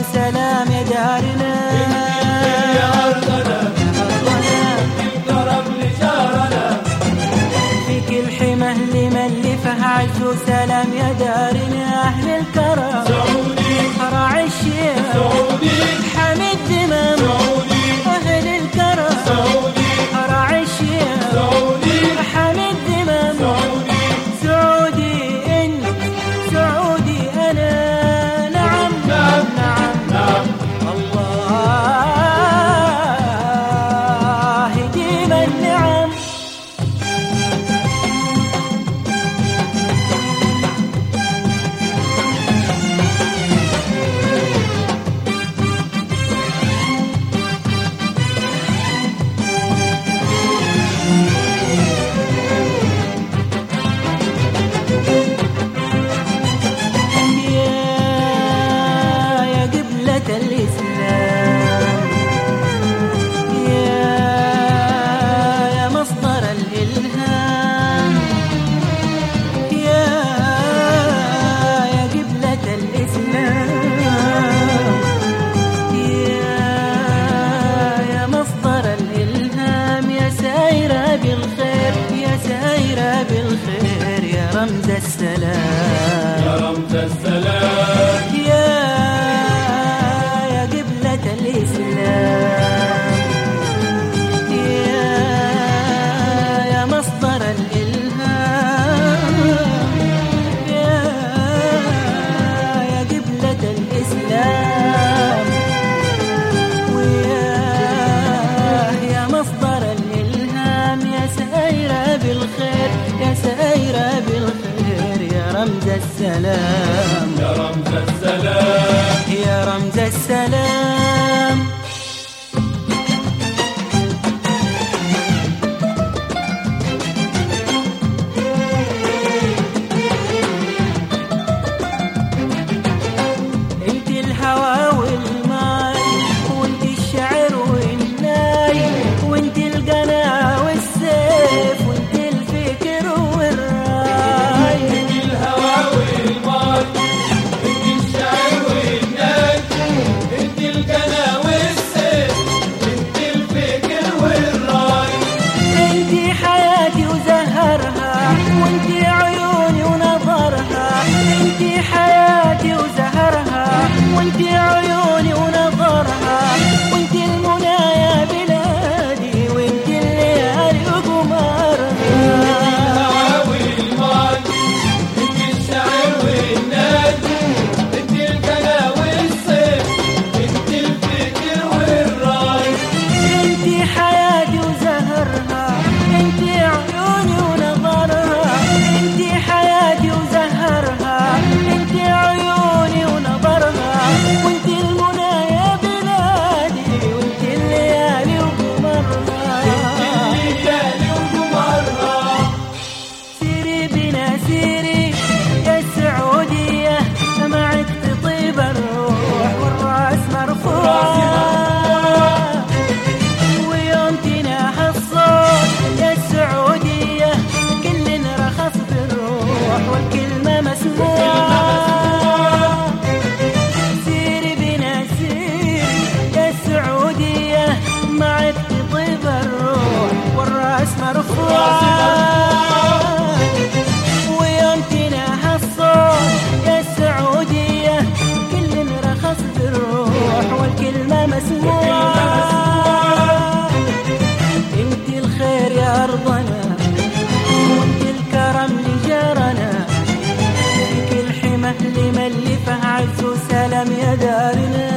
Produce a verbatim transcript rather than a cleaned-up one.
وسلام يا دارنا يا أرضنا الكرم لجارنا في كل حمى لمن لفه عز وسلام يا دارنا أهل الكرم سعودي راعي الشيخ سعودي حميد دمام سعودي أهل الكرم سعودي راعي الشيخ سعودي حميد دمام سعودي سعودي انت سعودي انا نعم نعم نعم نعم الله يديم النعم الإسلام يا يا مصدر الإلهام يا يا قبلة الإسلام يا يا مصدر الإلهام يا سايرة بالخير يا سايرة بالخير يا رمز السلام يا رمز السلام يا الإسلام يا يا مصدر الإلهام يا يا قبلة الإسلام ويا يا مصدر الإلهام يا سايرة بالخير يا سايرة بالخير يا رمز السلام يا رمز السلام يا رمز السلام انت الهوى والماء وانت الشعر والناي وانت القنا والسيف وانت الفكر والراي انت الهوى والماء انت الشعر والناي انت القنا والسيف انت الفكر والراي انت حياتي وزهرها وانت عيوني ونظرها انت حياتي وزهرها وانت عيوني ونظرها وانت المنى يا بلادي وانت الليالي وقمرها الهوى والماء انت الشعر والناي انت القنا والسيف انت الفكر والراي انت حياتي وزهرها انت عيوني ونظرها انت حياتي وزهرها انت عيوني ونظرها وانت المنى يا بلادي وانت الليالي وقمرها الليالي وقمرها سيري بنا سيري يا السعودية معك تطيب الروح والراس مرفوعة ويوم تناح الصوت يا السعودية كل رخص بالروح والكلمة مسموعة سيري بنا سيري يا السعودية معك تطيب الروح والراس مرفوعة ويوم تناح الصوت يا السعودية كل رخص بالروح والكلمة مسموعة انت الخير يا أرضنا وانت الكرم لجارنا في كل حمى لمن لفه عز وسلام يا دارنا